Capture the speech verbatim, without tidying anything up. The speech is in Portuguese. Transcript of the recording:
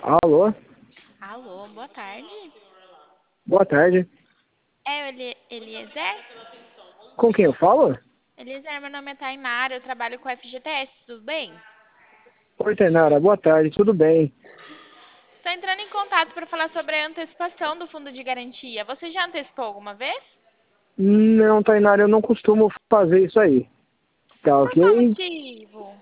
Alô? Alô, boa tarde. Boa tarde. É o Eli Eliezer? Com quem eu falo? Eliezer, meu nome é Tainara, eu trabalho com o F G T S, tudo bem? Oi, Tainara. Boa tarde. Tudo bem? Estou entrando em contato para falar sobre a antecipação do fundo de garantia. Você já antecipou alguma vez? Não, Tainara, eu não costumo fazer isso aí. Tá Por qual ok? motivo?